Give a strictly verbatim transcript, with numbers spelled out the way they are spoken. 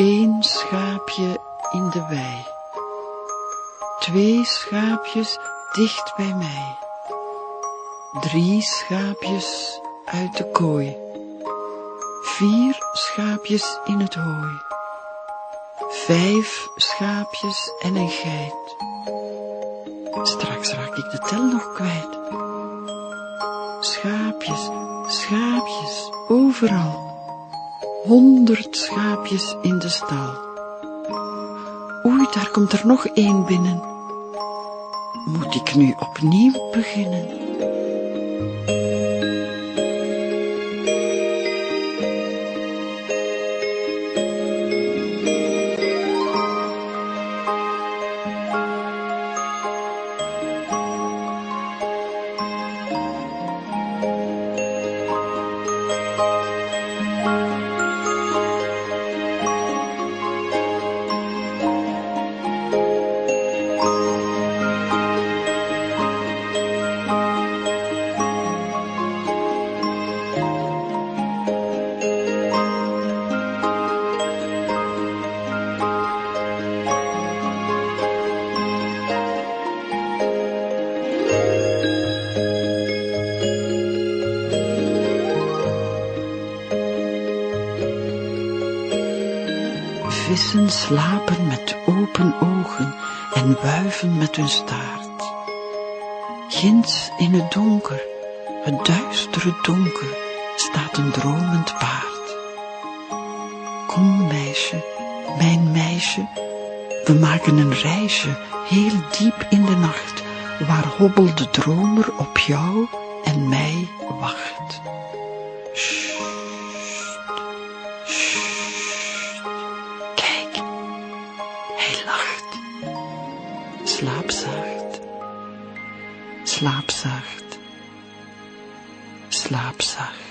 Eén schaapje in de wei. Twee schaapjes dicht bij mij. Drie schaapjes uit de kooi. Vier schaapjes in het hooi. Vijf schaapjes en een geit. Straks raak ik de tel nog kwijt. Schaapjes, schaapjes, overal. Honderd schaapjes in de stal. Oei, daar komt er nog één binnen. Moet ik nu opnieuw beginnen? Vissen slapen met open ogen en wuiven met hun staart. Ginds in het donker, het duistere donker, staat een dromend paard. Kom meisje, mijn meisje, we maken een reisje heel diep in de nacht, waar hobbel de dromer op jou en mij wacht. Sst, sst. Hij lacht. Slaap zacht. Slaap zacht. Slaap zacht.